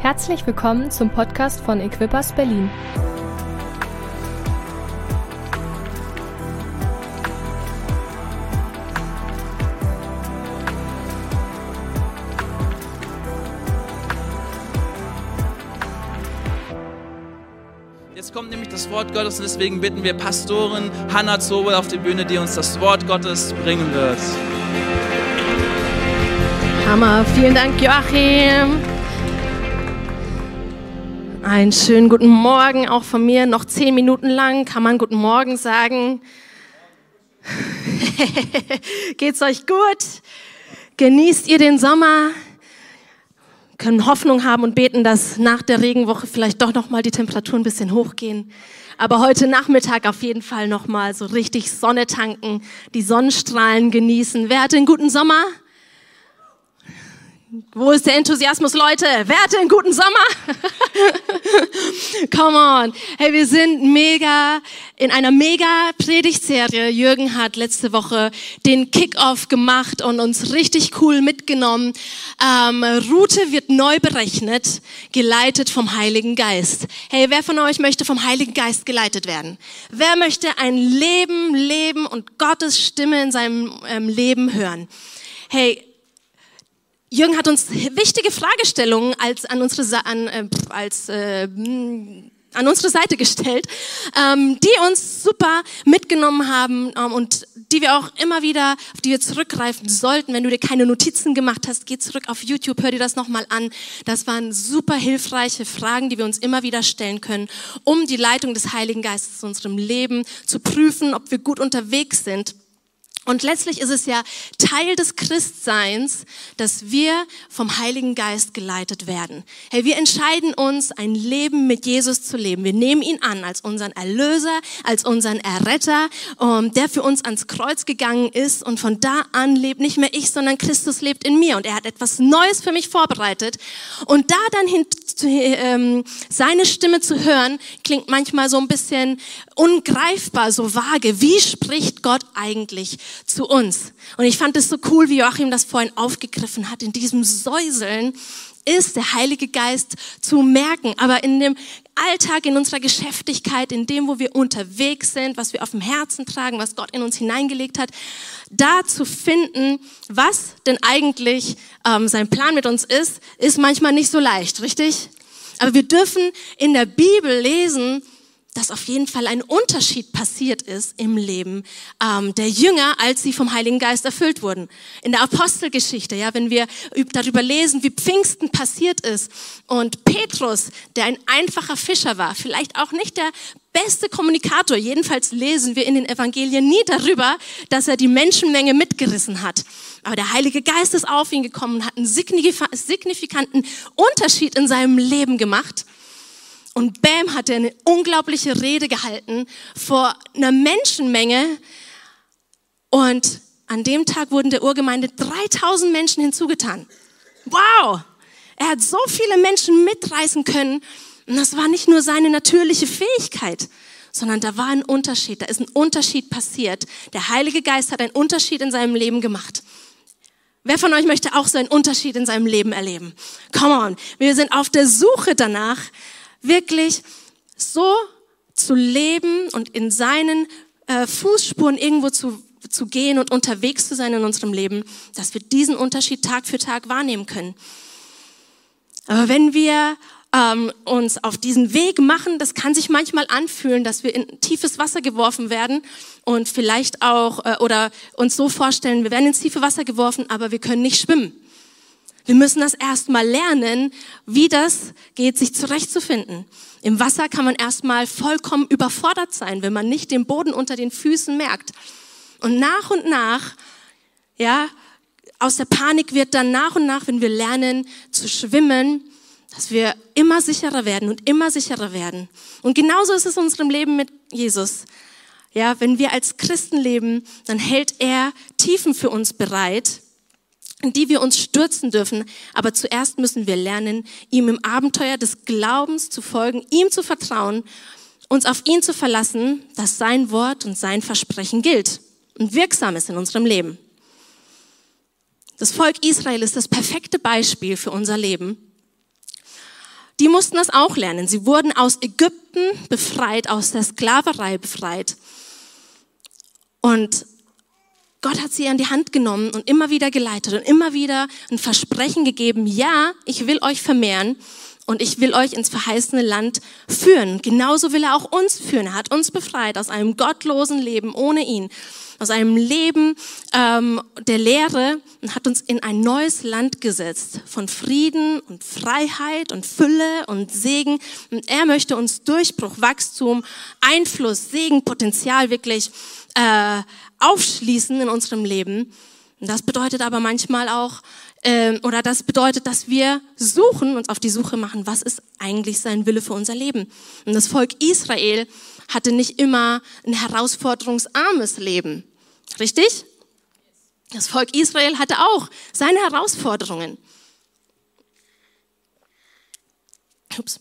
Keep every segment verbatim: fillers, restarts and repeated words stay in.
Herzlich willkommen zum Podcast von Equippers Berlin. Jetzt kommt nämlich das Wort Gottes und deswegen bitten wir Pastorin Hannah Zobel auf die Bühne, die uns das Wort Gottes bringen wird. Hammer, vielen Dank Joachim. Einen schönen guten Morgen auch von mir, noch zehn Minuten lang kann man guten Morgen sagen. Geht's euch gut? Genießt ihr den Sommer? Können Hoffnung haben und beten, dass nach der Regenwoche vielleicht doch nochmal die Temperaturen ein bisschen hochgehen. Aber heute Nachmittag auf jeden Fall nochmal so richtig Sonne tanken, die Sonnenstrahlen genießen. Wer hatte einen guten Sommer? Wo ist der Enthusiasmus, Leute? Wer hatte einen guten Sommer? Come on. Hey, wir sind mega, in einer mega Predigtserie. Jürgen hat letzte Woche den Kick-Off gemacht und uns richtig cool mitgenommen. Ähm, Route wird neu berechnet, geleitet vom Heiligen Geist. Hey, wer von euch möchte vom Heiligen Geist geleitet werden? Wer möchte ein Leben leben und Gottes Stimme in seinem ähm, Leben hören? Hey, Jürgen hat uns wichtige Fragestellungen als an unsere, an, äh, als, äh, an unsere Seite gestellt, ähm, die uns super mitgenommen haben ähm, und die wir auch immer wieder, auf die wir zurückgreifen sollten. Wenn du dir keine Notizen gemacht hast, geh zurück auf YouTube, hör dir das nochmal an. Das waren super hilfreiche Fragen, die wir uns immer wieder stellen können, um die Leitung des Heiligen Geistes in unserem Leben zu prüfen, ob wir gut unterwegs sind. Und letztlich ist es ja Teil des Christseins, dass wir vom Heiligen Geist geleitet werden. Hey, wir entscheiden uns, ein Leben mit Jesus zu leben. Wir nehmen ihn an als unseren Erlöser, als unseren Erretter, der für uns ans Kreuz gegangen ist. Und von da an lebt nicht mehr ich, sondern Christus lebt in mir. Und er hat etwas Neues für mich vorbereitet. Und da dann hin, ähm, seine Stimme zu hören, klingt manchmal so ein bisschen ungreifbar, so vage. Wie spricht Gott eigentlich zu uns? Und ich fand es so cool, wie Joachim das vorhin aufgegriffen hat. In diesem Säuseln ist der Heilige Geist zu merken. Aber in dem Alltag, in unserer Geschäftigkeit, in dem, wo wir unterwegs sind, was wir auf dem Herzen tragen, was Gott in uns hineingelegt hat, da zu finden, was denn eigentlich ähm, sein Plan mit uns ist, ist manchmal nicht so leicht, richtig? Aber wir dürfen in der Bibel lesen, dass auf jeden Fall ein Unterschied passiert ist im Leben ähm, der Jünger, als sie vom Heiligen Geist erfüllt wurden. In der Apostelgeschichte, ja, wenn wir darüber lesen, wie Pfingsten passiert ist und Petrus, der ein einfacher Fischer war, vielleicht auch nicht der beste Kommunikator, jedenfalls lesen wir in den Evangelien nie darüber, dass er die Menschenmenge mitgerissen hat. Aber der Heilige Geist ist auf ihn gekommen und hat einen signifikanten Unterschied in seinem Leben gemacht. Und bam, hat er eine unglaubliche Rede gehalten vor einer Menschenmenge. Und an dem Tag wurden der Urgemeinde dreitausend Menschen hinzugetan. Wow! Er hat so viele Menschen mitreißen können. Und das war nicht nur seine natürliche Fähigkeit, sondern da war ein Unterschied. Da ist ein Unterschied passiert. Der Heilige Geist hat einen Unterschied in seinem Leben gemacht. Wer von euch möchte auch so einen Unterschied in seinem Leben erleben? Come on! Wir sind auf der Suche danach, wirklich so zu leben und in seinen äh, Fußspuren irgendwo zu, zu gehen und unterwegs zu sein in unserem Leben, dass wir diesen Unterschied Tag für Tag wahrnehmen können. Aber wenn wir ähm, uns auf diesen Weg machen, das kann sich manchmal anfühlen, dass wir in tiefes Wasser geworfen werden und vielleicht auch, äh, oder uns so vorstellen, wir werden ins tiefe Wasser geworfen, aber wir können nicht schwimmen. Wir müssen das erstmal lernen, wie das geht, sich zurechtzufinden. Im Wasser kann man erstmal vollkommen überfordert sein, wenn man nicht den Boden unter den Füßen merkt. Und nach und nach, ja, aus der Panik wird dann nach und nach, wenn wir lernen zu schwimmen, dass wir immer sicherer werden und immer sicherer werden. Und genauso ist es in unserem Leben mit Jesus. Ja, wenn wir als Christen leben, dann hält er Tiefen für uns bereit, in die wir uns stürzen dürfen. Aber zuerst müssen wir lernen, ihm im Abenteuer des Glaubens zu folgen, ihm zu vertrauen, uns auf ihn zu verlassen, dass sein Wort und sein Versprechen gilt und wirksam ist in unserem Leben. Das Volk Israel ist das perfekte Beispiel für unser Leben. die mussten das auch lernen. Sie wurden aus Ägypten befreit, aus der Sklaverei befreit. Und Gott hat sie an die Hand genommen und immer wieder geleitet und immer wieder ein Versprechen gegeben, ja, ich will euch vermehren und ich will euch ins verheißene Land führen. Genauso will er auch uns führen. Er hat uns befreit aus einem gottlosen Leben ohne ihn, aus einem Leben ähm, der Leere und hat uns in ein neues Land gesetzt von Frieden und Freiheit und Fülle und Segen. Und er möchte uns Durchbruch, Wachstum, Einfluss, Segen, Potenzial wirklich äh, aufschließen in unserem Leben. Und das bedeutet aber manchmal auch, äh, oder das bedeutet, dass wir suchen, uns auf die Suche machen, was ist eigentlich sein Wille für unser Leben. Und das Volk Israel hatte nicht immer ein herausforderungsarmes Leben. Richtig? Das Volk Israel hatte auch seine Herausforderungen. Ups.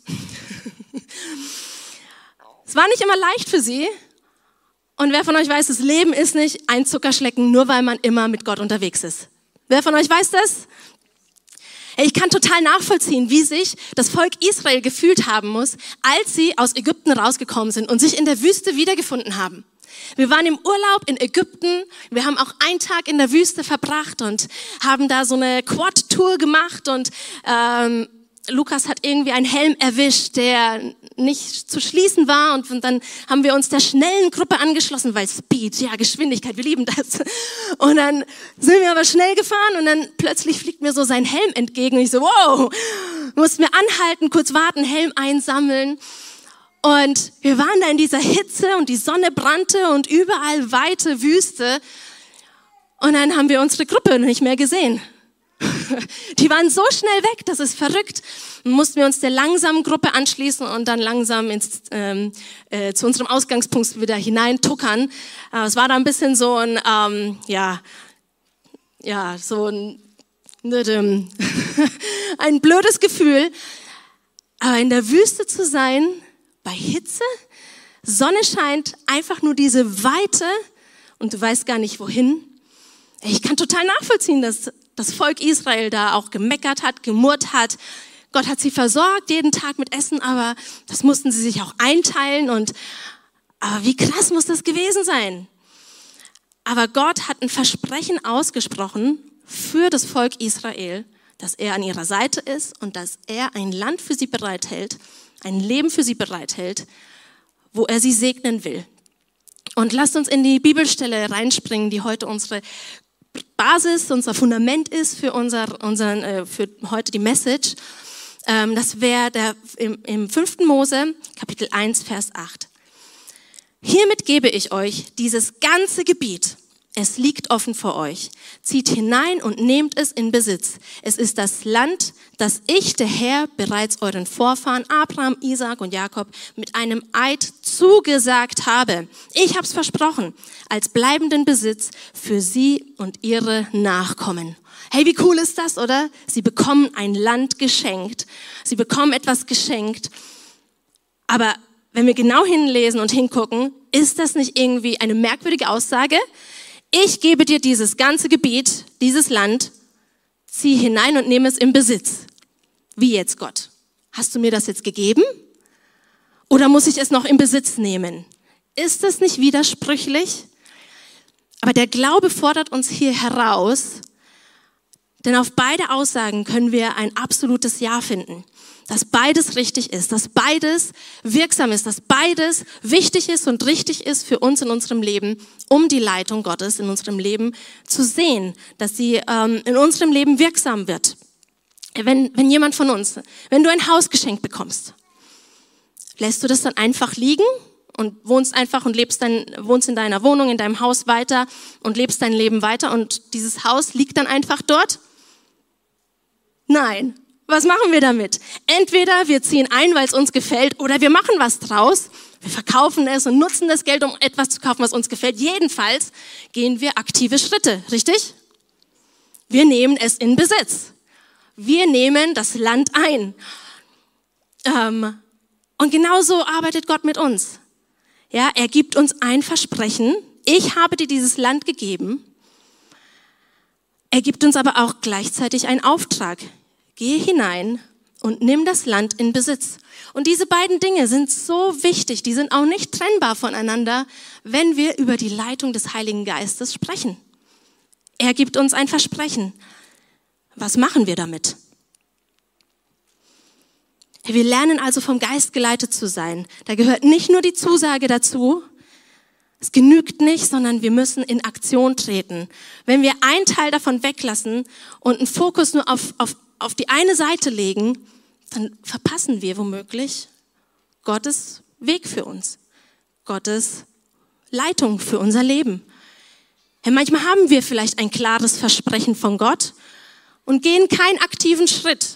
Es war nicht immer leicht für sie. Und wer von euch weiß, das Leben ist nicht ein Zuckerschlecken, nur weil man immer mit Gott unterwegs ist. Wer von euch weiß das? Ich kann total nachvollziehen, wie sich das Volk Israel gefühlt haben muss, als sie aus Ägypten rausgekommen sind und sich in der Wüste wiedergefunden haben. Wir waren im Urlaub in Ägypten, wir haben auch einen Tag in der Wüste verbracht und haben da so eine Quad-Tour gemacht und ähm, Lukas hat irgendwie einen Helm erwischt, der nicht zu schließen war und dann haben wir uns der schnellen Gruppe angeschlossen, weil Speed, ja Geschwindigkeit, wir lieben das. Und dann sind wir aber schnell gefahren und dann plötzlich fliegt mir so sein Helm entgegen und ich so, wow, mussten wir anhalten, kurz warten, Helm einsammeln. Und wir waren da in dieser Hitze und die Sonne brannte und überall weite Wüste. Und dann haben wir unsere Gruppe nicht mehr gesehen. Die waren so schnell weg, das ist verrückt. Dann mussten wir uns der langsamen Gruppe anschließen und dann langsam ins, ähm, äh, zu unserem Ausgangspunkt wieder hineintuckern. Äh, es war da ein bisschen so ein, ähm, ja, ja, so ein, ein blödes Gefühl. Aber in der Wüste zu sein, bei Hitze, Sonne scheint, einfach nur diese Weite und du weißt gar nicht wohin. Ich kann total nachvollziehen, dass das Volk Israel da auch gemeckert hat, gemurrt hat. Gott hat sie versorgt, jeden Tag mit Essen, aber das mussten sie sich auch einteilen. Und aber wie krass muss das gewesen sein? Aber Gott hat ein Versprechen ausgesprochen für das Volk Israel, dass er an ihrer Seite ist und dass er ein Land für sie bereithält, ein Leben für sie bereithält, wo er sie segnen will. Und lasst uns in die Bibelstelle reinspringen, die heute unsere Basis, unser Fundament ist für, unser, unseren, äh, für heute die Message. Ähm, das wäre der im, im fünften Mose, Kapitel eins, Vers acht. Hiermit gebe ich euch dieses ganze Gebiet. Es liegt offen vor euch. Zieht hinein und nehmt es in Besitz. Es ist das Land, das ich, der Herr, bereits euren Vorfahren Abraham, Isaak und Jakob mit einem Eid zugesagt habe. Ich habe es versprochen, als bleibenden Besitz für sie und ihre Nachkommen. Hey, wie cool ist das, oder? Sie bekommen ein Land geschenkt. Sie bekommen etwas geschenkt. Aber wenn wir genau hinlesen und hingucken, ist das nicht irgendwie eine merkwürdige Aussage? Ich gebe dir dieses ganze Gebiet, dieses Land, zieh hinein und nehme es in Besitz. Wie jetzt, Gott? Hast du mir das jetzt gegeben? Oder muss ich es noch in Besitz nehmen? Ist das nicht widersprüchlich? Aber der Glaube fordert uns hier heraus, denn auf beide Aussagen können wir ein absolutes Ja finden. Dass beides richtig ist, dass beides wirksam ist, dass beides wichtig ist und richtig ist für uns in unserem Leben, um die Leitung Gottes in unserem Leben zu sehen, dass sie ähm, in unserem Leben wirksam wird. Wenn, wenn jemand von uns, wenn du ein Haus geschenkt bekommst, lässt du das dann einfach liegen und wohnst einfach und lebst dein, wohnst in deiner Wohnung, in deinem Haus weiter und lebst dein Leben weiter und dieses Haus liegt dann einfach dort? Nein. Was machen wir damit? Entweder wir ziehen ein, weil es uns gefällt, oder wir machen was draus. Wir verkaufen es und nutzen das Geld, um etwas zu kaufen, was uns gefällt. Jedenfalls gehen wir aktive Schritte, richtig? Wir nehmen es in Besitz. Wir nehmen das Land ein. Ähm, und genauso arbeitet Gott mit uns. Ja, er gibt uns ein Versprechen. Ich habe dir dieses Land gegeben. Er gibt uns aber auch gleichzeitig einen Auftrag. Gehe hinein und nimm das Land in Besitz. Und diese beiden Dinge sind so wichtig, die sind auch nicht trennbar voneinander, wenn wir über die Leitung des Heiligen Geistes sprechen. Er gibt uns ein Versprechen. Was machen wir damit? Wir lernen also vom Geist geleitet zu sein. Da gehört nicht nur die Zusage dazu, es genügt nicht, sondern wir müssen in Aktion treten. Wenn wir einen Teil davon weglassen und einen Fokus nur auf, auf, auf die eine Seite legen, dann verpassen wir womöglich Gottes Weg für uns, Gottes Leitung für unser Leben. Ja, manchmal haben wir vielleicht ein klares Versprechen von Gott und gehen keinen aktiven Schritt.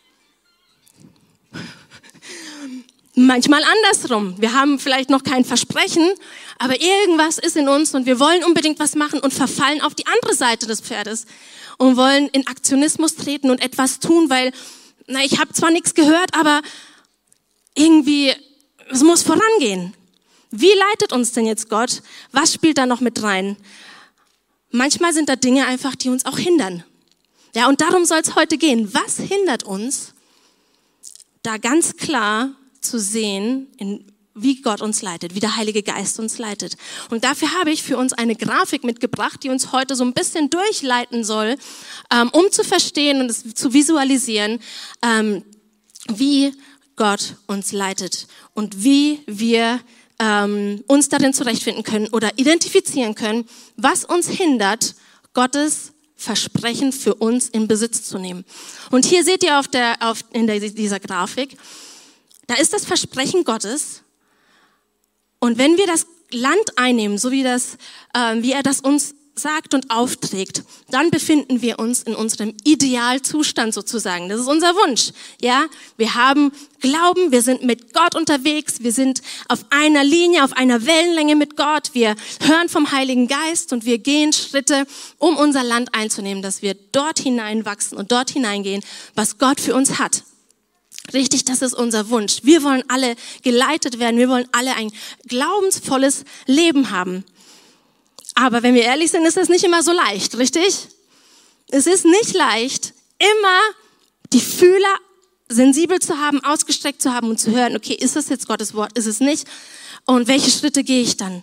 Manchmal andersrum. Wir haben vielleicht noch kein Versprechen, aber irgendwas ist in uns und wir wollen unbedingt was machen und verfallen auf die andere Seite des Pferdes und wollen in Aktionismus treten und etwas tun, weil, na, ich habe zwar nichts gehört, aber irgendwie, es muss vorangehen. Wie leitet uns denn jetzt Gott? Was spielt da noch mit rein? Manchmal sind da Dinge einfach, die uns auch hindern. Ja, und darum soll es heute gehen. Was hindert uns, da ganz klar zu sehen, in, wie Gott uns leitet, wie der Heilige Geist uns leitet. Und dafür habe ich für uns eine Grafik mitgebracht, die uns heute so ein bisschen durchleiten soll, ähm, um zu verstehen und es zu visualisieren, ähm, wie Gott uns leitet und wie wir ähm, uns darin zurechtfinden können oder identifizieren können, was uns hindert, Gottes Versprechen für uns in Besitz zu nehmen. Und hier seht ihr auf der, auf, in der, dieser Grafik, da ist das Versprechen Gottes. Und wenn wir das Land einnehmen, so wie, das, äh, wie er das uns sagt und aufträgt, dann befinden wir uns in unserem Idealzustand sozusagen. Das ist unser Wunsch. Ja, wir haben Glauben, wir sind mit Gott unterwegs, wir sind auf einer Linie, auf einer Wellenlänge mit Gott. Wir hören vom Heiligen Geist und wir gehen Schritte, um unser Land einzunehmen, dass wir dort hineinwachsen und dort hineingehen, was Gott für uns hat. Richtig, das ist unser Wunsch. Wir wollen alle geleitet werden, wir wollen alle ein glaubensvolles Leben haben. Aber wenn wir ehrlich sind, ist das nicht immer so leicht, richtig? Es ist nicht leicht, immer die Fühler sensibel zu haben, ausgestreckt zu haben und zu hören, okay, ist das jetzt Gottes Wort, ist es nicht? Und welche Schritte gehe ich dann?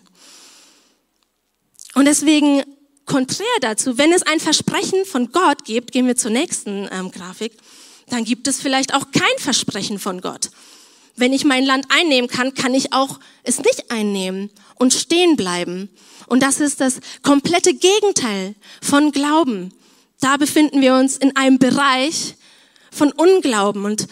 Und deswegen, konträr dazu, wenn es ein Versprechen von Gott gibt, gehen wir zur nächsten ähm, Grafik, dann gibt es vielleicht auch kein Versprechen von Gott. Wenn ich mein Land einnehmen kann, kann ich auch es nicht einnehmen und stehen bleiben. Und das ist das komplette Gegenteil von Glauben. Da befinden wir uns in einem Bereich von Unglauben und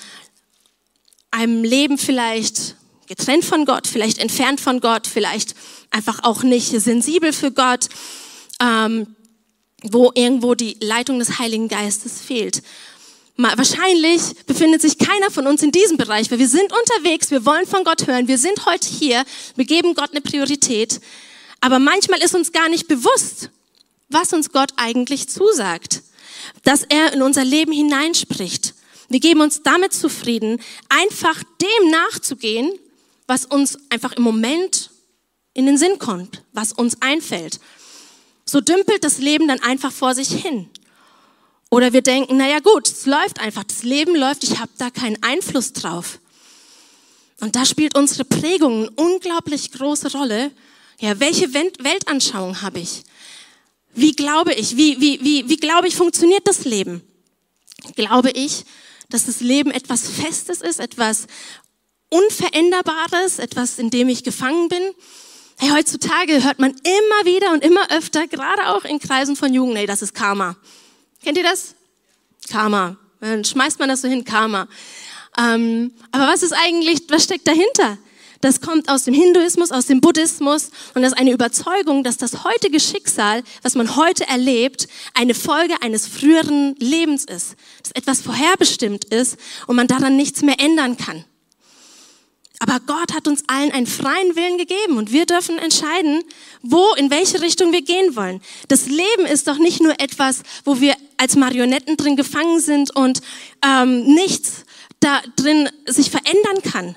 einem Leben vielleicht getrennt von Gott, vielleicht entfernt von Gott, vielleicht einfach auch nicht sensibel für Gott, ähm, wo irgendwo die Leitung des Heiligen Geistes fehlt. Wahrscheinlich befindet sich keiner von uns in diesem Bereich, weil wir sind unterwegs, wir wollen von Gott hören, wir sind heute hier, wir geben Gott eine Priorität, aber manchmal ist uns gar nicht bewusst, was uns Gott eigentlich zusagt, dass er in unser Leben hineinspricht. Wir geben uns damit zufrieden, einfach dem nachzugehen, was uns einfach im Moment in den Sinn kommt, was uns einfällt. So dümpelt das Leben dann einfach vor sich hin. Oder wir denken, naja gut, es läuft einfach, das Leben läuft, ich habe da keinen Einfluss drauf. Und da spielt unsere Prägung eine unglaublich große Rolle. Ja, welche Weltanschauung habe ich? Wie glaube ich? Wie, wie, wie, wie glaube ich, funktioniert das Leben? Glaube ich, dass das Leben etwas Festes ist, etwas Unveränderbares, etwas, in dem ich gefangen bin? Hey, heutzutage hört man immer wieder und immer öfter, gerade auch in Kreisen von Jugend, hey, das ist Karma. Kennt ihr das? Karma. Dann schmeißt man das so hin, Karma. Ähm, aber was ist eigentlich, was steckt dahinter? Das kommt aus dem Hinduismus, aus dem Buddhismus und das ist eine Überzeugung, dass das heutige Schicksal, was man heute erlebt, eine Folge eines früheren Lebens ist. Dass etwas vorherbestimmt ist und man daran nichts mehr ändern kann. Aber Gott hat uns allen einen freien Willen gegeben und wir dürfen entscheiden, wo, in welche Richtung wir gehen wollen. Das Leben ist doch nicht nur etwas, wo wir als Marionetten drin gefangen sind und ähm, nichts da drin sich verändern kann.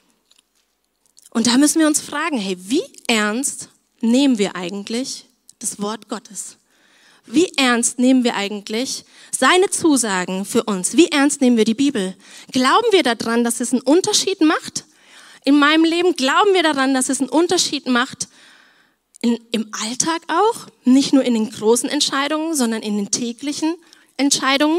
Und da müssen wir uns fragen, hey, wie ernst nehmen wir eigentlich das Wort Gottes? Wie ernst nehmen wir eigentlich seine Zusagen für uns? Wie ernst nehmen wir die Bibel? Glauben wir daran, dass es einen Unterschied macht in meinem Leben? Glauben wir daran, dass es einen Unterschied macht in, im Alltag auch? Nicht nur in den großen Entscheidungen, sondern in den täglichen Entscheidungen?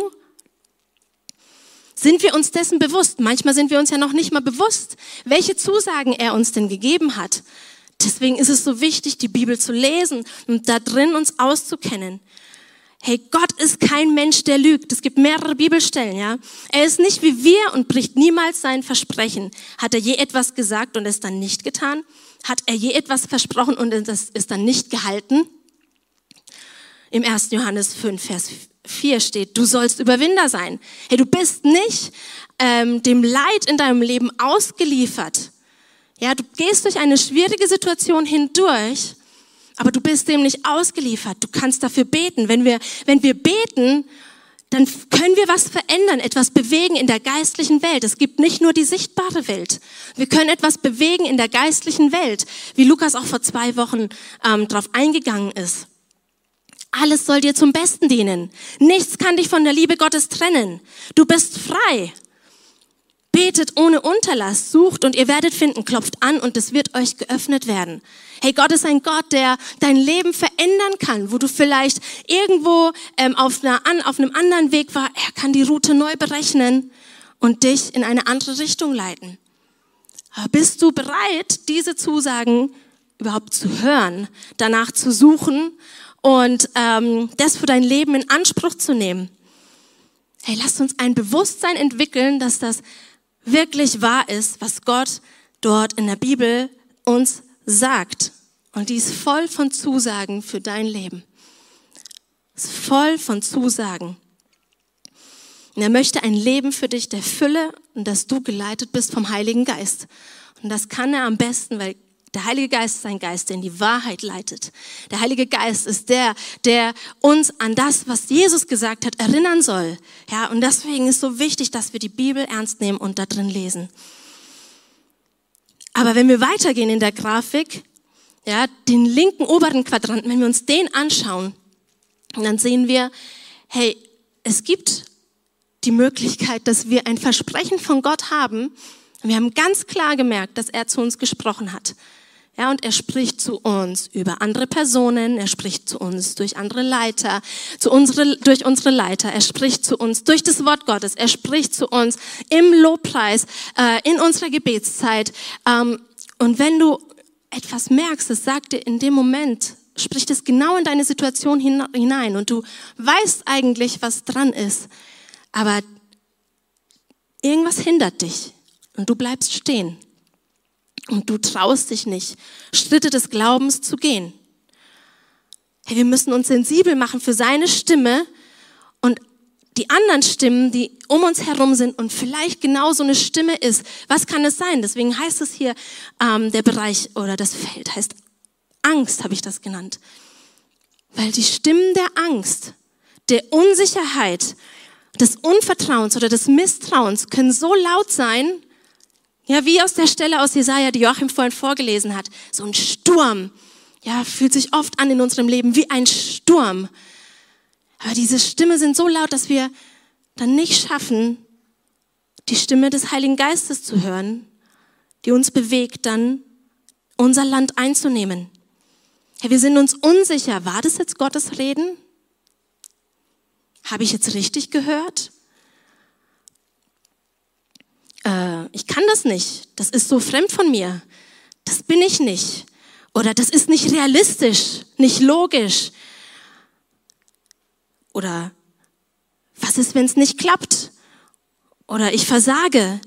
Sind wir uns dessen bewusst? Manchmal sind wir uns ja noch nicht mal bewusst, welche Zusagen er uns denn gegeben hat. Deswegen ist es so wichtig, die Bibel zu lesen und da drin uns auszukennen. Hey, Gott ist kein Mensch, der lügt. Es gibt mehrere Bibelstellen, ja. Er ist nicht wie wir und bricht niemals sein Versprechen. Hat er je etwas gesagt und es dann nicht getan? Hat er je etwas versprochen und es ist dann nicht gehalten? Im ersten Johannes fünf, Vers vier steht, du sollst Überwinder sein. Hey, du bist nicht ähm, dem Leid in deinem Leben ausgeliefert. Ja, du gehst durch eine schwierige Situation hindurch, aber du bist dem nicht ausgeliefert. Du kannst dafür beten. Wenn wir, wenn wir beten, dann können wir was verändern, etwas bewegen in der geistlichen Welt. Es gibt nicht nur die sichtbare Welt. Wir können etwas bewegen in der geistlichen Welt, wie Lukas auch vor zwei Wochen ähm, drauf eingegangen ist. Alles soll dir zum Besten dienen. Nichts kann dich von der Liebe Gottes trennen. Du bist frei. Betet ohne Unterlass, sucht und ihr werdet finden, klopft an und es wird euch geöffnet werden. Hey, Gott ist ein Gott, der dein Leben verändern kann, wo du vielleicht irgendwo ähm, auf, einer, an, auf einem anderen Weg war. Er kann die Route neu berechnen und dich in eine andere Richtung leiten. Aber bist du bereit, diese Zusagen überhaupt zu hören, danach zu suchen und ähm, das für dein Leben in Anspruch zu nehmen? Hey, lasst uns ein Bewusstsein entwickeln, dass das wirklich wahr ist, was Gott dort in der Bibel uns sagt. Und die ist voll von Zusagen für dein Leben. Ist voll von Zusagen. Und er möchte ein Leben für dich der Fülle und dass du geleitet bist vom Heiligen Geist. Und das kann er am besten, weil der Heilige Geist ist ein Geist, der in die Wahrheit leitet. Der Heilige Geist ist der, der uns an das, was Jesus gesagt hat, erinnern soll. Ja, und deswegen ist so wichtig, dass wir die Bibel ernst nehmen und da drin lesen. Aber wenn wir weitergehen in der Grafik, ja, den linken oberen Quadranten, wenn wir uns den anschauen, dann sehen wir, hey, es gibt die Möglichkeit, dass wir ein Versprechen von Gott haben. Wir haben ganz klar gemerkt, dass er zu uns gesprochen hat. Ja, und er spricht zu uns über andere Personen, er spricht zu uns durch andere Leiter, zu unsere, durch unsere Leiter, er spricht zu uns durch das Wort Gottes, er spricht zu uns im Lobpreis, äh, in unserer Gebetszeit. Ähm, und wenn du etwas merkst, das sagt dir in dem Moment, spricht es genau in deine Situation hinein und du weißt eigentlich, was dran ist, aber irgendwas hindert dich und du bleibst stehen. Und du traust dich nicht, Schritte des Glaubens zu gehen. Hey, wir müssen uns sensibel machen für seine Stimme und die anderen Stimmen, die um uns herum sind und vielleicht genau so eine Stimme ist. Was kann es sein? Deswegen heißt es hier, ähm, der Bereich oder das Feld heißt Angst, habe ich das genannt. Weil die Stimmen der Angst, der Unsicherheit, des Unvertrauens oder des Misstrauens können so laut sein, ja, wie aus der Stelle aus Jesaja, die Joachim vorhin vorgelesen hat. So ein Sturm, ja, fühlt sich oft an in unserem Leben wie ein Sturm. Aber diese Stimmen sind so laut, dass wir dann nicht schaffen, die Stimme des Heiligen Geistes zu hören, die uns bewegt, dann unser Land einzunehmen. Ja, wir sind uns unsicher. War das jetzt Gottes Reden? Habe ich jetzt richtig gehört? Ich kann das nicht, das ist so fremd von mir, das bin ich nicht oder das ist nicht realistisch, nicht logisch oder was ist, wenn es nicht klappt oder ich versage.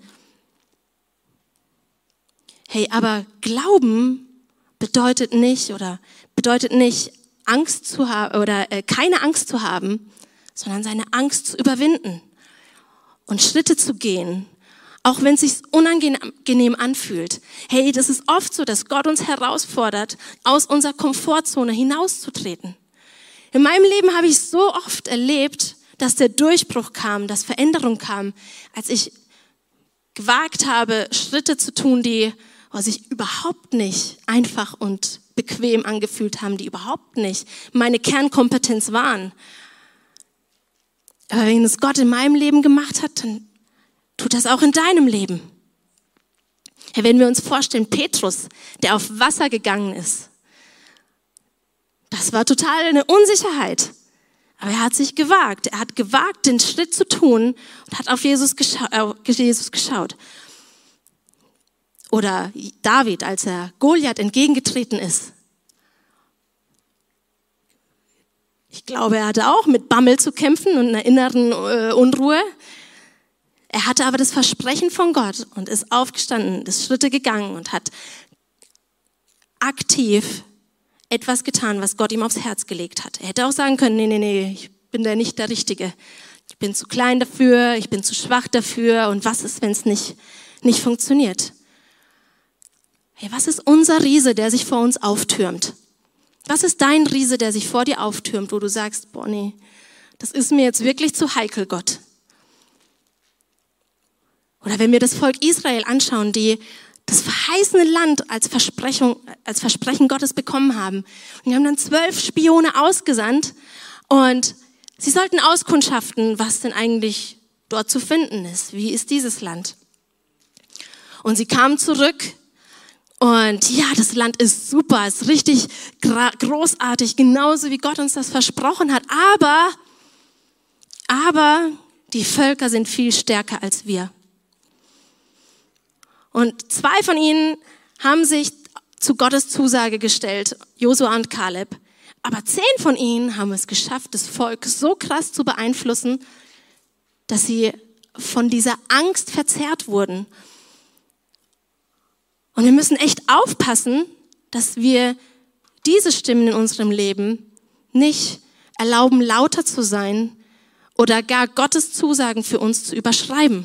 Hey, aber Glauben bedeutet nicht oder bedeutet nicht Angst zu haben oder äh, keine Angst zu haben, sondern seine Angst zu überwinden und Schritte zu gehen. Auch wenn es sich unangenehm anfühlt. Hey, das ist oft so, dass Gott uns herausfordert, aus unserer Komfortzone hinauszutreten. In meinem Leben habe ich so oft erlebt, dass der Durchbruch kam, dass Veränderung kam, als ich gewagt habe, Schritte zu tun, die oh, sich überhaupt nicht einfach und bequem angefühlt haben, die überhaupt nicht meine Kernkompetenz waren. Aber wenn es Gott in meinem Leben gemacht hat, dann tut das auch in deinem Leben. Ja, wenn wir uns vorstellen, Petrus, der auf Wasser gegangen ist, das war total eine Unsicherheit. Aber er hat sich gewagt. Er hat gewagt, den Schritt zu tun und hat auf Jesus, gescha- äh, Jesus geschaut. Oder David, als er Goliath entgegengetreten ist. Ich glaube, er hatte auch mit Bammel zu kämpfen und einer inneren äh, Unruhe. Er hatte aber das Versprechen von Gott und ist aufgestanden, ist Schritte gegangen und hat aktiv etwas getan, was Gott ihm aufs Herz gelegt hat. Er hätte auch sagen können, nee, nee, nee, ich bin da nicht der Richtige. Ich bin zu klein dafür, ich bin zu schwach dafür und was ist, wenn es nicht, nicht funktioniert? Hey, was ist unser Riese, der sich vor uns auftürmt? Was ist dein Riese, der sich vor dir auftürmt, wo du sagst, boah, nee, das ist mir jetzt wirklich zu heikel, Gott. Oder wenn wir das Volk Israel anschauen, die das verheißene Land als Versprechung, als Versprechen Gottes bekommen haben. Und die haben dann zwölf Spione ausgesandt und sie sollten auskundschaften, was denn eigentlich dort zu finden ist. Wie ist dieses Land? Und sie kamen zurück und ja, das Land ist super, ist richtig großartig, genauso wie Gott uns das versprochen hat. Aber, aber die Völker sind viel stärker als wir. Und zwei von ihnen haben sich zu Gottes Zusage gestellt, Josua und Kaleb. Aber zehn von ihnen haben es geschafft, das Volk so krass zu beeinflussen, dass sie von dieser Angst verzerrt wurden. Und wir müssen echt aufpassen, dass wir diese Stimmen in unserem Leben nicht erlauben, lauter zu sein oder gar Gottes Zusagen für uns zu überschreiben.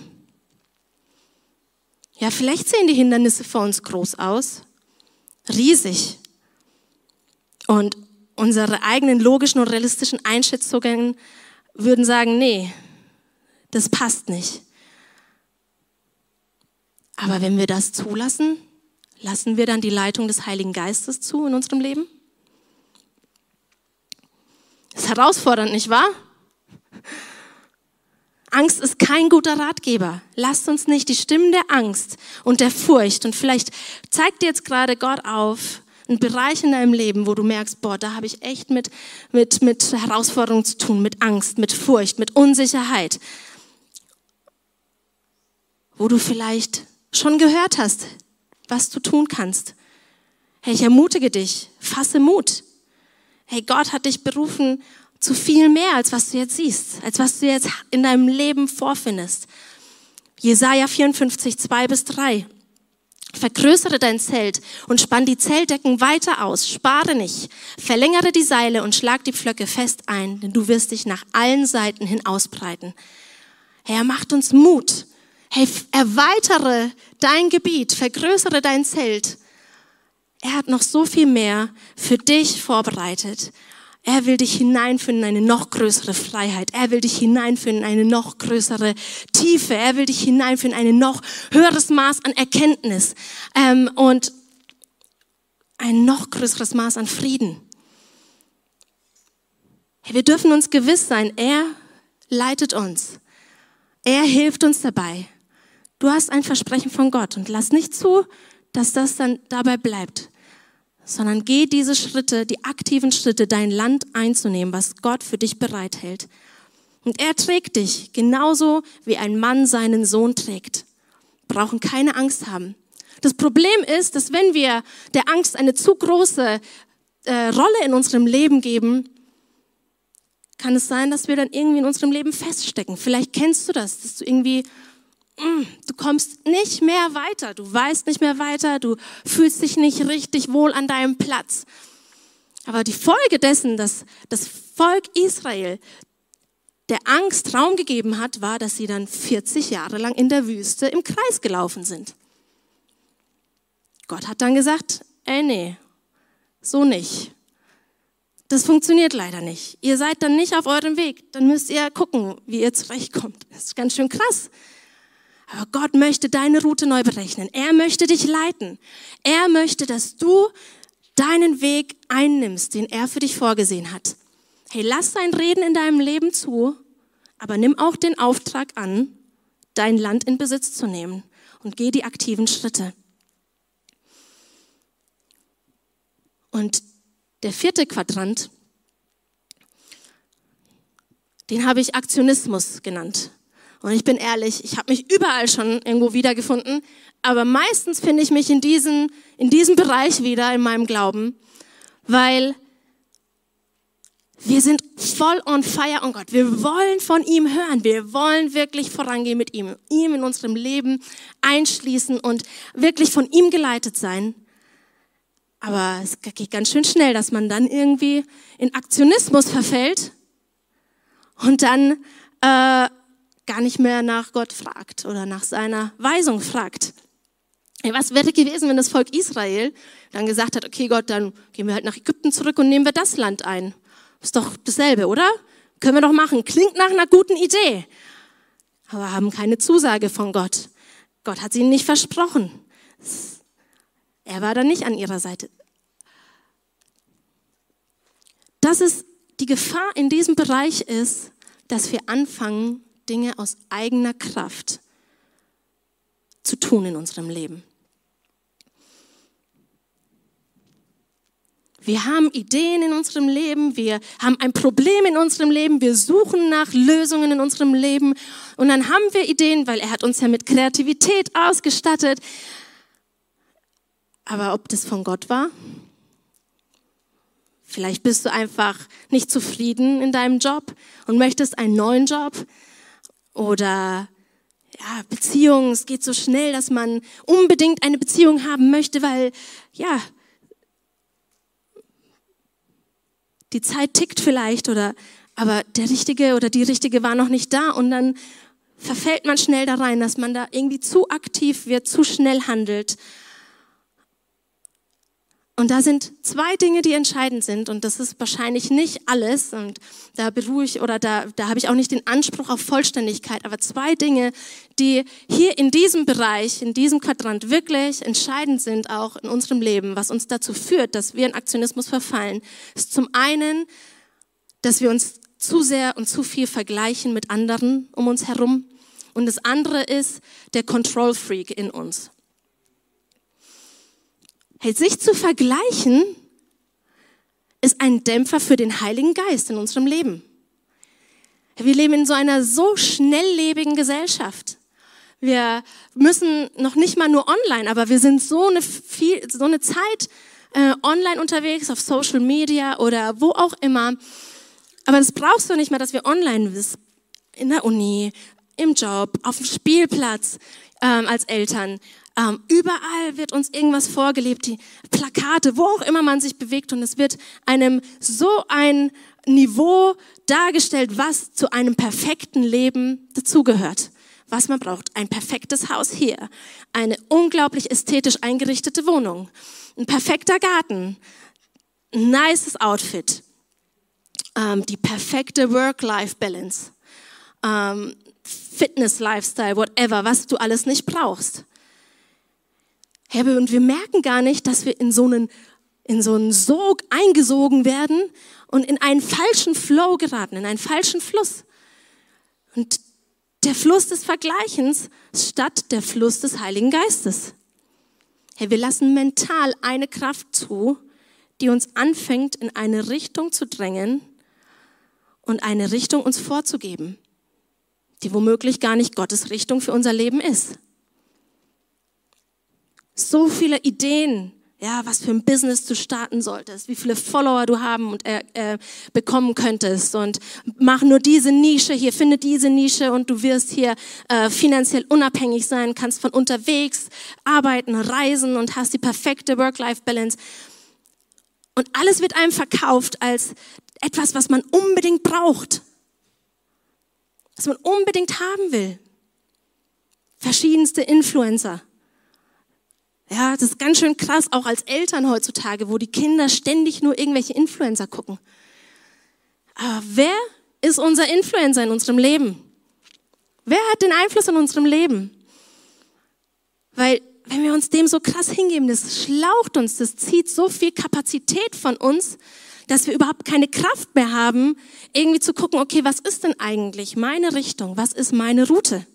Ja, vielleicht sehen die Hindernisse vor uns groß aus, riesig. Und unsere eigenen logischen und realistischen Einschätzungen würden sagen, nee, das passt nicht. Aber wenn wir das zulassen, lassen wir dann die Leitung des Heiligen Geistes zu in unserem Leben? Das ist herausfordernd, nicht wahr? Angst ist kein guter Ratgeber. Lasst uns nicht die Stimmen der Angst und der Furcht, und vielleicht zeigt dir jetzt gerade Gott auf einen Bereich in deinem Leben, wo du merkst, boah, da habe ich echt mit, mit, mit Herausforderungen zu tun, mit Angst, mit Furcht, mit Unsicherheit. Wo du vielleicht schon gehört hast, was du tun kannst. Hey, ich ermutige dich, fasse Mut. Hey, Gott hat dich berufen zu viel mehr, als was du jetzt siehst, als was du jetzt in deinem Leben vorfindest. Jesaja vierundfünfzig, zwei bis drei. Vergrößere dein Zelt und spann die Zeltdecken weiter aus. Spare nicht. Verlängere die Seile und schlag die Pflöcke fest ein, denn du wirst dich nach allen Seiten hin ausbreiten. Hey, er macht uns Mut. Hey, erweitere dein Gebiet, vergrößere dein Zelt. Er hat noch so viel mehr für dich vorbereitet. Er will dich hineinführen in eine noch größere Freiheit. Er will dich hineinführen in eine noch größere Tiefe. Er will dich hineinführen in ein noch höheres Maß an Erkenntnis ähm, und ein noch größeres Maß an Frieden. Wir dürfen uns gewiss sein, er leitet uns. Er hilft uns dabei. Du hast ein Versprechen von Gott und lass nicht zu, dass das dann dabei bleibt, sondern geh diese Schritte, die aktiven Schritte, dein Land einzunehmen, was Gott für dich bereithält. Und er trägt dich, genauso wie ein Mann seinen Sohn trägt. Brauchen keine Angst haben. Das Problem ist, dass wenn wir der Angst eine zu große äh, Rolle in unserem Leben geben, kann es sein, dass wir dann irgendwie in unserem Leben feststecken. Vielleicht kennst du das, dass du irgendwie du kommst nicht mehr weiter, du weißt nicht mehr weiter, du fühlst dich nicht richtig wohl an deinem Platz. Aber die Folge dessen, dass das Volk Israel der Angst Raum gegeben hat, war, dass sie dann vierzig Jahre lang in der Wüste im Kreis gelaufen sind. Gott hat dann gesagt, ey nee, so nicht. Das funktioniert leider nicht. Ihr seid dann nicht auf eurem Weg, dann müsst ihr gucken, wie ihr zurechtkommt. Das ist ganz schön krass. Aber Gott möchte deine Route neu berechnen. Er möchte dich leiten. Er möchte, dass du deinen Weg einnimmst, den er für dich vorgesehen hat. Hey, lass sein Reden in deinem Leben zu, aber nimm auch den Auftrag an, dein Land in Besitz zu nehmen und geh die aktiven Schritte. Und der vierte Quadrant, den habe ich Aktionismus genannt. Und ich bin ehrlich, ich habe mich überall schon irgendwo wiedergefunden, aber meistens finde ich mich in diesem, in diesem Bereich wieder in meinem Glauben, weil wir sind voll on fire on Gott. Wir wollen von ihm hören. Wir wollen wirklich vorangehen mit ihm, ihm in unserem Leben einschließen und wirklich von ihm geleitet sein. Aber es geht ganz schön schnell, dass man dann irgendwie in Aktionismus verfällt und dann äh, gar nicht mehr nach Gott fragt oder nach seiner Weisung fragt. Was wäre gewesen, wenn das Volk Israel dann gesagt hat, okay Gott, dann gehen wir halt nach Ägypten zurück und nehmen wir das Land ein. Ist doch dasselbe, oder? Können wir doch machen. Klingt nach einer guten Idee. Aber haben keine Zusage von Gott. Gott hat es ihnen nicht versprochen. Er war da nicht an ihrer Seite. Dass es die Gefahr in diesem Bereich ist, dass wir anfangen, Dinge aus eigener Kraft zu tun in unserem Leben. Wir haben Ideen in unserem Leben, wir haben ein Problem in unserem Leben, wir suchen nach Lösungen in unserem Leben und dann haben wir Ideen, weil er hat uns ja mit Kreativität ausgestattet. Aber ob das von Gott war? Vielleicht bist du einfach nicht zufrieden in deinem Job und möchtest einen neuen Job. Oder ja, Beziehungen, es geht so schnell, dass man unbedingt eine Beziehung haben möchte, weil ja, die Zeit tickt vielleicht, oder aber der Richtige oder die Richtige war noch nicht da und dann verfällt man schnell da rein, dass man da irgendwie zu aktiv wird, zu schnell handelt. Und da sind zwei Dinge, die entscheidend sind, und das ist wahrscheinlich nicht alles, und da beruhe ich, oder da, da habe ich auch nicht den Anspruch auf Vollständigkeit, aber zwei Dinge, die hier in diesem Bereich, in diesem Quadrant wirklich entscheidend sind, auch in unserem Leben, was uns dazu führt, dass wir in Aktionismus verfallen, ist zum einen, dass wir uns zu sehr und zu viel vergleichen mit anderen um uns herum, und das andere ist der Control Freak in uns. Hey, sich zu vergleichen ist ein Dämpfer für den Heiligen Geist in unserem Leben. Wir leben in so einer so schnelllebigen Gesellschaft. Wir müssen noch nicht mal nur online, aber wir sind so eine, viel, so eine Zeit äh, online unterwegs, auf Social Media oder wo auch immer. Aber das brauchst du nicht mehr, dass wir online sind. In der Uni, im Job, auf dem Spielplatz ähm, als Eltern. Ähm, überall wird uns irgendwas vorgelebt, die Plakate, wo auch immer man sich bewegt, und es wird einem so ein Niveau dargestellt, was zu einem perfekten Leben dazugehört, was man braucht. Ein perfektes Haus hier, eine unglaublich ästhetisch eingerichtete Wohnung, ein perfekter Garten, ein nices Outfit, ähm, die perfekte Work-Life-Balance, ähm, Fitness-Lifestyle, whatever, was du alles nicht brauchst. Und wir merken gar nicht, dass wir in so einen, in so einen Sog eingesogen werden und in einen falschen Flow geraten, in einen falschen Fluss. Und der Fluss des Vergleichens statt der Fluss des Heiligen Geistes. Hey, wir lassen mental eine Kraft zu, die uns anfängt, in eine Richtung zu drängen und eine Richtung uns vorzugeben, die womöglich gar nicht Gottes Richtung für unser Leben ist. So viele Ideen, ja, was für ein Business du starten solltest, wie viele Follower du haben und äh, äh, bekommen könntest, und mach nur diese Nische hier, finde diese Nische und du wirst hier äh, finanziell unabhängig sein, kannst von unterwegs arbeiten, reisen und hast die perfekte Work-Life-Balance. Und alles wird einem verkauft als etwas, was man unbedingt braucht, was man unbedingt haben will. Verschiedenste Influencer. Ja, das ist ganz schön krass, auch als Eltern heutzutage, wo die Kinder ständig nur irgendwelche Influencer gucken. Aber wer ist unser Influencer in unserem Leben? Wer hat den Einfluss in unserem Leben? Weil wenn wir uns dem so krass hingeben, das schlaucht uns, das zieht so viel Kapazität von uns, dass wir überhaupt keine Kraft mehr haben, irgendwie zu gucken, okay, was ist denn eigentlich meine Richtung? Was ist meine Route?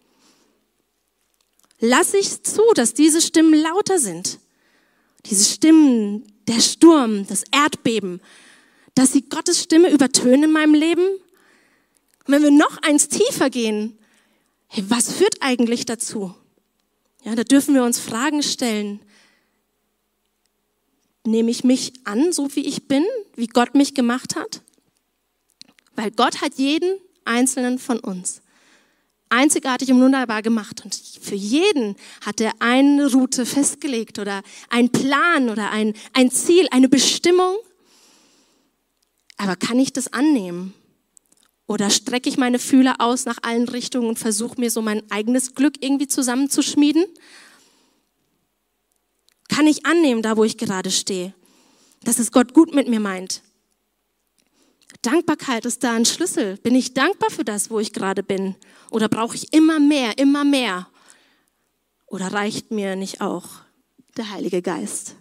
Lass ich zu, dass diese Stimmen lauter sind. Diese Stimmen, der Sturm, das Erdbeben, dass sie Gottes Stimme übertönen in meinem Leben? Und wenn wir noch eins tiefer gehen, hey, was führt eigentlich dazu? Ja, da dürfen wir uns Fragen stellen. Nehme ich mich an, so wie ich bin, wie Gott mich gemacht hat? Weil Gott hat jeden einzelnen von uns einzigartig und wunderbar gemacht. Und für jeden hat er eine Route festgelegt oder einen Plan oder ein, ein Ziel, eine Bestimmung. Aber kann ich das annehmen? Oder strecke ich meine Fühler aus nach allen Richtungen und versuche mir so mein eigenes Glück irgendwie zusammenzuschmieden? Kann ich annehmen, da wo ich gerade stehe, dass es Gott gut mit mir meint? Dankbarkeit ist da ein Schlüssel. Bin ich dankbar für das, wo ich gerade bin? Oder brauche ich immer mehr, immer mehr? Oder reicht mir nicht auch der Heilige Geist?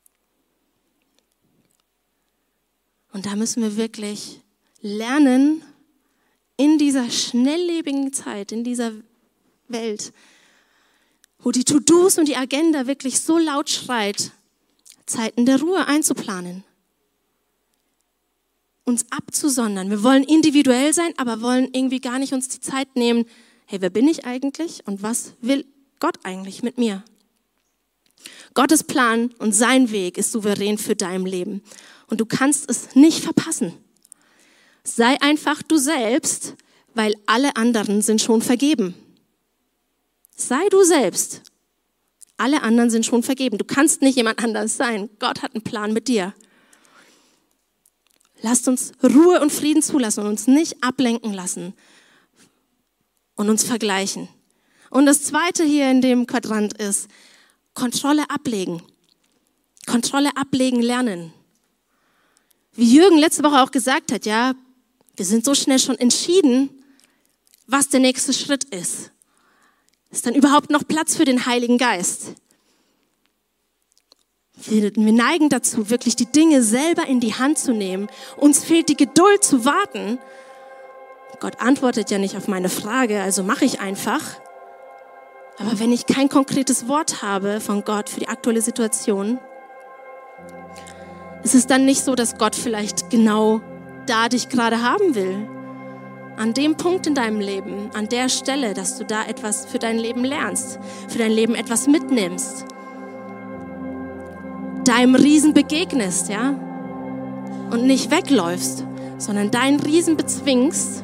Und da müssen wir wirklich lernen, in dieser schnelllebigen Zeit, in dieser Welt, wo die To-Dos und die Agenda wirklich so laut schreit, Zeiten der Ruhe einzuplanen. Uns abzusondern. Wir wollen individuell sein, aber wollen irgendwie gar nicht uns die Zeit nehmen, hey, wer bin ich eigentlich und was will Gott eigentlich mit mir? Gottes Plan und sein Weg ist souverän für dein Leben und du kannst es nicht verpassen. Sei einfach du selbst, weil alle anderen sind schon vergeben. Sei du selbst. Alle anderen sind schon vergeben. Du kannst nicht jemand anders sein. Gott hat einen Plan mit dir. Lasst uns Ruhe und Frieden zulassen und uns nicht ablenken lassen und uns vergleichen. Und das Zweite hier in dem Quadrant ist Kontrolle ablegen. Kontrolle ablegen lernen. Wie Jürgen letzte Woche auch gesagt hat, ja, wir sind so schnell schon entschieden, was der nächste Schritt ist. Ist dann überhaupt noch Platz für den Heiligen Geist? Wir, wir neigen dazu, wirklich die Dinge selber in die Hand zu nehmen. Uns fehlt die Geduld zu warten. Gott antwortet ja nicht auf meine Frage, also mache ich einfach. Aber wenn ich kein konkretes Wort habe von Gott für die aktuelle Situation, ist es dann nicht so, dass Gott vielleicht genau da dich gerade haben will. An dem Punkt in deinem Leben, an der Stelle, dass du da etwas für dein Leben lernst, für dein Leben etwas mitnimmst, deinem Riesen begegnest, ja, und nicht wegläufst, sondern deinen Riesen bezwingst,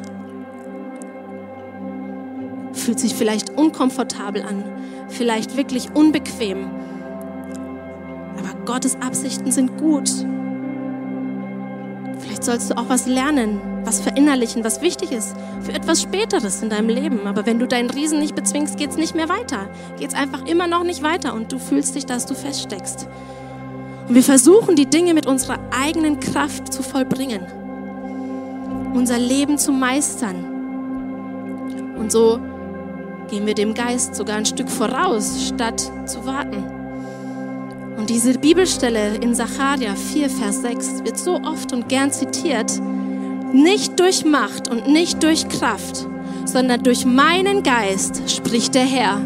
fühlt sich vielleicht unkomfortabel an, vielleicht wirklich unbequem, aber Gottes Absichten sind gut. Vielleicht sollst du auch was lernen, was verinnerlichen, was wichtig ist für etwas Späteres in deinem Leben. Aber wenn du deinen Riesen nicht bezwingst, geht es nicht mehr weiter. Geht es einfach immer noch nicht weiter und du fühlst dich, dass du feststeckst. Und wir versuchen, die Dinge mit unserer eigenen Kraft zu vollbringen. Unser Leben zu meistern. Und so gehen wir dem Geist sogar ein Stück voraus, statt zu warten. Und diese Bibelstelle in Sacharja vier, Vers sechs wird so oft und gern zitiert. Nicht durch Macht und nicht durch Kraft, sondern durch meinen Geist, spricht der Herr.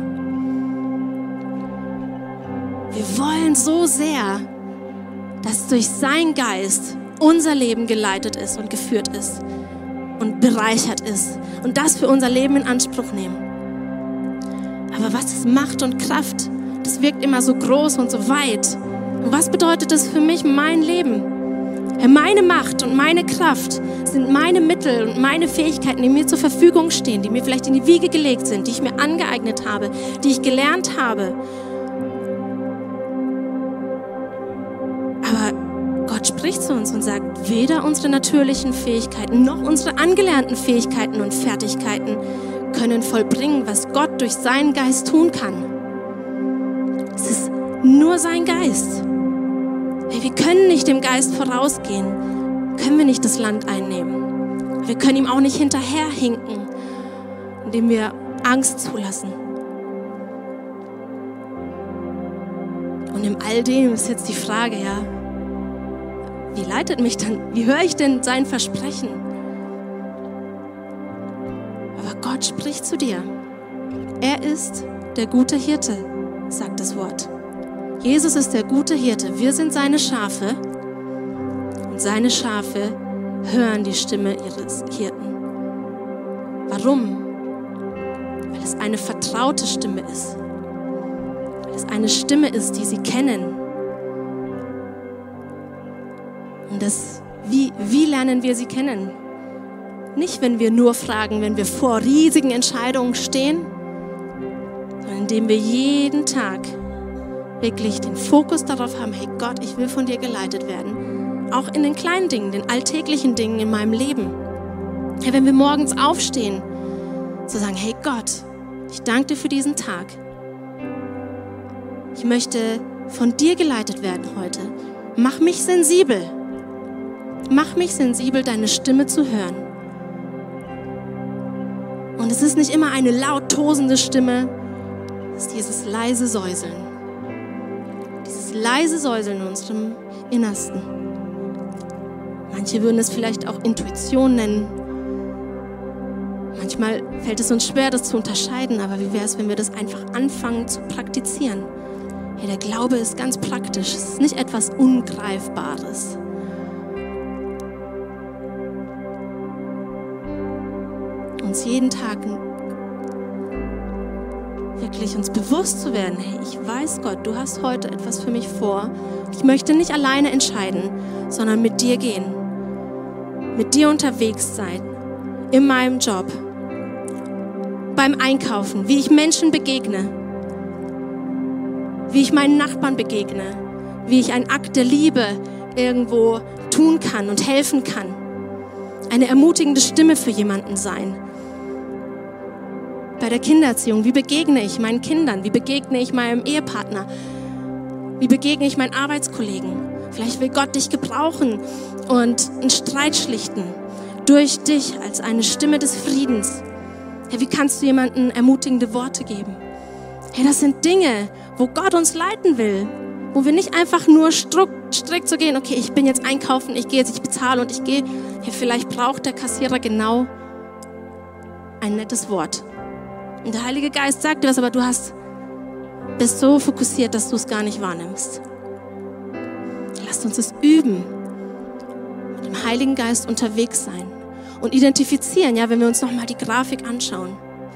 Wir wollen so sehr, dass durch seinen Geist unser Leben geleitet ist und geführt ist und bereichert ist und das für unser Leben in Anspruch nehmen. Aber was ist Macht und Kraft? Das wirkt immer so groß und so weit. Und was bedeutet das für mich, mein Leben? Meine Macht und meine Kraft sind meine Mittel und meine Fähigkeiten, die mir zur Verfügung stehen, die mir vielleicht in die Wiege gelegt sind, die ich mir angeeignet habe, die ich gelernt habe. Aber Gott spricht zu uns und sagt, weder unsere natürlichen Fähigkeiten noch unsere angelernten Fähigkeiten und Fertigkeiten können vollbringen, was Gott durch seinen Geist tun kann. Es ist nur sein Geist. Hey, wir können nicht dem Geist vorausgehen, können wir nicht das Land einnehmen. Wir können ihm auch nicht hinterherhinken, indem wir Angst zulassen. Und in all dem ist jetzt die Frage, ja, wie leitet mich dann, wie höre ich denn sein Versprechen? Aber Gott spricht zu dir. Er ist der gute Hirte, sagt das Wort. Jesus ist der gute Hirte. Wir sind seine Schafe und seine Schafe hören die Stimme ihres Hirten. Warum? Weil es eine vertraute Stimme ist. Weil es eine Stimme ist, die sie kennen. Und das, wie, wie lernen wir sie kennen? Nicht, wenn wir nur fragen, wenn wir vor riesigen Entscheidungen stehen, sondern indem wir jeden Tag wirklich den Fokus darauf haben, hey Gott, ich will von dir geleitet werden. Auch in den kleinen Dingen, den alltäglichen Dingen in meinem Leben. Hey, wenn wir morgens aufstehen, zu sagen, hey Gott, ich danke dir für diesen Tag. Ich möchte von dir geleitet werden heute. Mach mich sensibel. Mach mich sensibel, deine Stimme zu hören. Und es ist nicht immer eine laut tosende Stimme, es ist dieses leise Säuseln. Dieses leise Säuseln in unserem Innersten. Manche würden es vielleicht auch Intuition nennen. Manchmal fällt es uns schwer, das zu unterscheiden, aber wie wäre es, wenn wir das einfach anfangen zu praktizieren? Hey, der Glaube ist ganz praktisch, es ist nicht etwas Ungreifbares. Uns jeden Tag wirklich uns bewusst zu werden, hey, ich weiß Gott, du hast heute etwas für mich vor. Ich möchte nicht alleine entscheiden, sondern mit dir gehen, mit dir unterwegs sein, in meinem Job, beim Einkaufen, wie ich Menschen begegne, wie ich meinen Nachbarn begegne, wie ich einen Akt der Liebe irgendwo tun kann und helfen kann. Eine ermutigende Stimme für jemanden sein. Bei der Kindererziehung, wie begegne ich meinen Kindern? Wie begegne ich meinem Ehepartner? Wie begegne ich meinen Arbeitskollegen? Vielleicht will Gott dich gebrauchen und einen Streit schlichten durch dich als eine Stimme des Friedens. Hey, wie kannst du jemandem ermutigende Worte geben? Hey, das sind Dinge, wo Gott uns leiten will, wo wir nicht einfach nur strikt so gehen, okay, ich bin jetzt einkaufen, ich gehe jetzt, ich bezahle und ich gehe. Hey, vielleicht braucht der Kassierer genau ein nettes Wort. Und der Heilige Geist sagt dir was, aber du hast, bist so fokussiert, dass du es gar nicht wahrnimmst. Lasst uns es üben, mit dem Heiligen Geist unterwegs sein und identifizieren, ja, wenn wir uns nochmal die Grafik anschauen.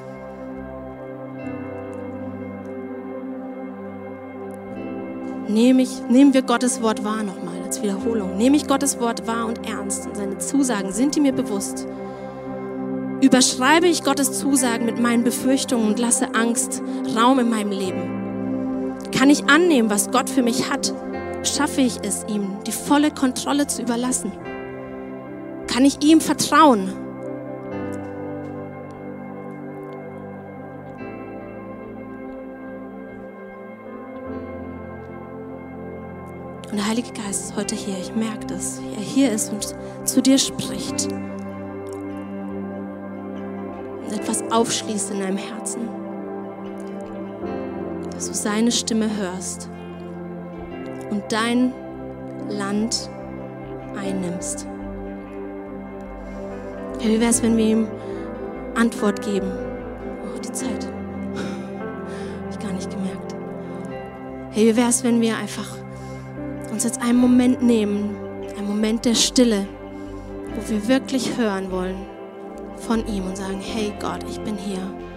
Nehme ich, nehmen wir Gottes Wort wahr nochmal als Wiederholung. Nehme ich Gottes Wort wahr und ernst und seine Zusagen, sind die mir bewusst? Überschreibe ich Gottes Zusagen mit meinen Befürchtungen und lasse Angst Raum in meinem Leben? Kann ich annehmen, was Gott für mich hat? Schaffe ich es, ihm die volle Kontrolle zu überlassen? Kann ich ihm vertrauen? Und der Heilige Geist ist heute hier. Ich merke das, wie er hier ist und zu dir spricht. Und etwas aufschließt in deinem Herzen. Dass du seine Stimme hörst und dein Land einnimmst. Ja, wie wäre es, wenn wir ihm Antwort geben? Oh, die Zeit. Habe ich gar nicht gemerkt. Hey, wie wäre es, wenn wir einfach uns jetzt einen Moment nehmen, einen Moment der Stille, wo wir wirklich hören wollen von ihm und sagen, hey Gott, ich bin hier.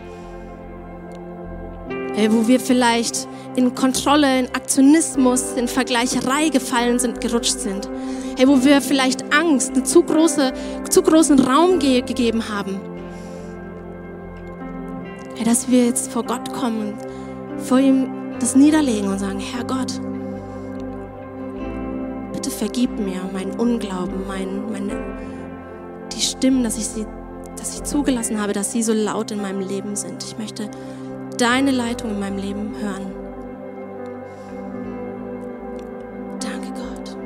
Hey, wo wir vielleicht in Kontrolle, in Aktionismus, in Vergleicherei gefallen sind, gerutscht sind. Hey, wo wir vielleicht Angst, einen zu, große, zu großen Raum ge- gegeben haben. Hey, dass wir jetzt vor Gott kommen und vor ihm das niederlegen und sagen, Herr Gott, bitte vergib mir meinen Unglauben, mein, meine, die Stimmen, dass ich sie, dass ich zugelassen habe, dass sie so laut in meinem Leben sind. Ich möchte deine Leitung in meinem Leben hören. Danke, Gott.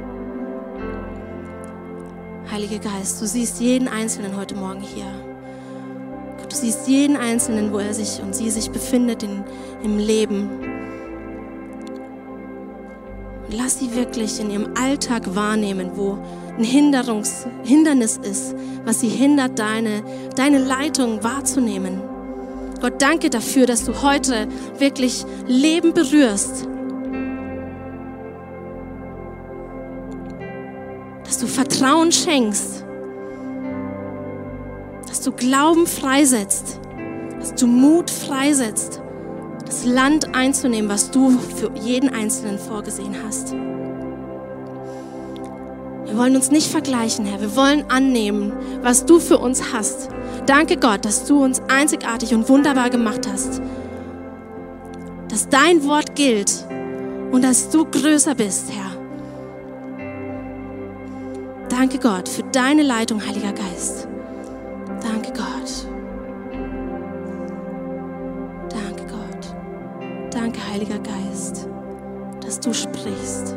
Heiliger Geist, du siehst jeden Einzelnen heute Morgen hier. Du siehst jeden Einzelnen, wo er sich und sie sich befindet in, im Leben. Und lass sie wirklich in ihrem Alltag wahrnehmen, wo ein Hinderungs- Hindernis ist, was sie hindert, deine, deine Leitung wahrzunehmen. Gott, danke dafür, dass du heute wirklich Leben berührst. Dass du Vertrauen schenkst. Dass du Glauben freisetzt. Dass du Mut freisetzt, das Land einzunehmen, was du für jeden Einzelnen vorgesehen hast. Wir wollen uns nicht vergleichen, Herr. Wir wollen annehmen, was du für uns hast. Danke Gott, dass du uns einzigartig und wunderbar gemacht hast. Dass dein Wort gilt und dass du größer bist, Herr. Danke Gott für deine Leitung, Heiliger Geist. Danke Gott. Danke Gott. Danke, Heiliger Geist, dass du sprichst.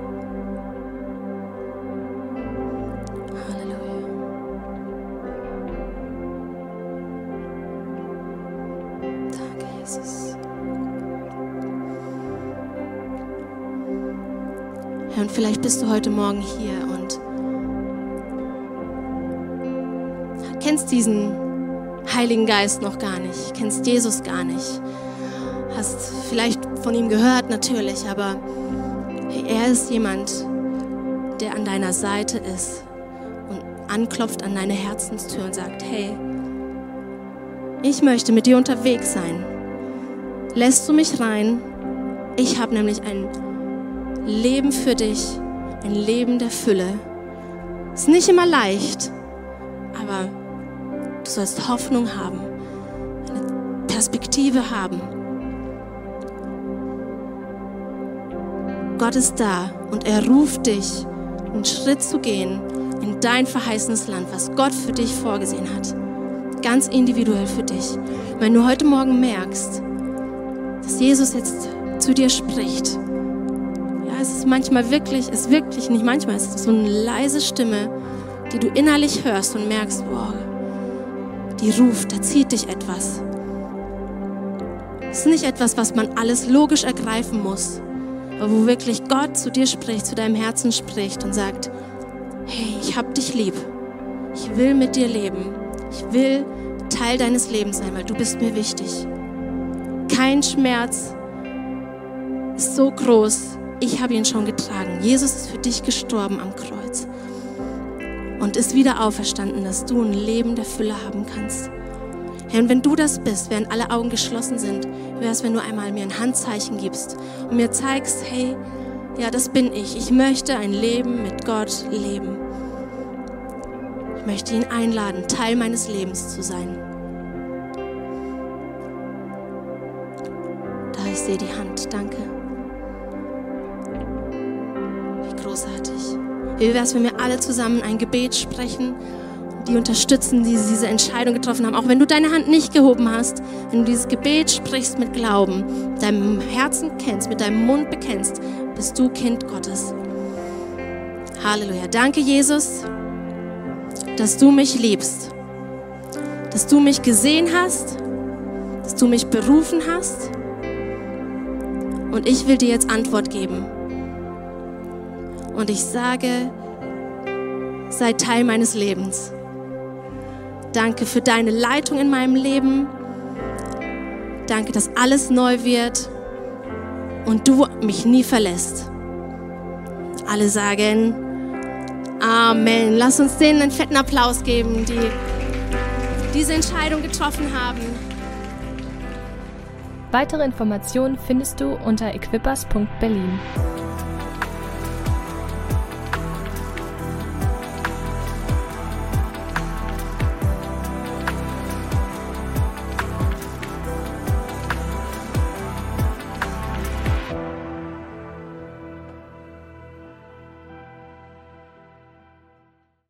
Ja, und vielleicht bist du heute Morgen hier und kennst diesen Heiligen Geist noch gar nicht, kennst Jesus gar nicht, hast vielleicht von ihm gehört natürlich, aber hey, er ist jemand, der an deiner Seite ist und anklopft an deine Herzenstür und sagt, hey, ich möchte mit dir unterwegs sein. Lässt du mich rein? Ich habe nämlich ein Leben für dich, ein Leben der Fülle. Ist nicht immer leicht, aber du sollst Hoffnung haben, eine Perspektive haben. Gott ist da und er ruft dich, einen Schritt zu gehen in dein verheißenes Land, was Gott für dich vorgesehen hat. Ganz individuell für dich. Wenn du heute Morgen merkst, dass Jesus jetzt zu dir spricht, ja, es ist manchmal wirklich, es ist wirklich nicht manchmal, es ist so eine leise Stimme, die du innerlich hörst und merkst, wow, die ruft, da zieht dich etwas. Es ist nicht etwas, was man alles logisch ergreifen muss, aber wo wirklich Gott zu dir spricht, zu deinem Herzen spricht und sagt, hey, ich hab dich lieb, ich will mit dir leben, ich will Teil deines Lebens sein, weil du bist mir wichtig. Kein Schmerz ist so groß, ich habe ihn schon getragen. Jesus ist für dich gestorben am Kreuz und ist wieder auferstanden, dass du ein Leben der Fülle haben kannst. Herr, und wenn du das bist, während alle Augen geschlossen sind, wie wäre es, wenn du einmal mir ein Handzeichen gibst und mir zeigst, hey, ja, das bin ich. Ich möchte ein Leben mit Gott leben. Ich möchte ihn einladen, Teil meines Lebens zu sein. Da, ich sehe die Hand. Danke. Wie großartig. Wie wäre es, wenn wir alle zusammen ein Gebet sprechen, die unterstützen, die diese Entscheidung getroffen haben. Auch wenn du deine Hand nicht gehoben hast, wenn du dieses Gebet sprichst mit Glauben, deinem Herzen kennst, mit deinem Mund bekennst, bist du Kind Gottes. Halleluja. Danke, Jesus, dass du mich liebst, dass du mich gesehen hast, dass du mich berufen hast und ich will dir jetzt Antwort geben. Und ich sage, sei Teil meines Lebens. Danke für deine Leitung in meinem Leben. Danke, dass alles neu wird und du mich nie verlässt. Alle sagen Amen. Lass uns denen einen fetten Applaus geben, die diese Entscheidung getroffen haben. Weitere Informationen findest du unter equippers punkt berlin.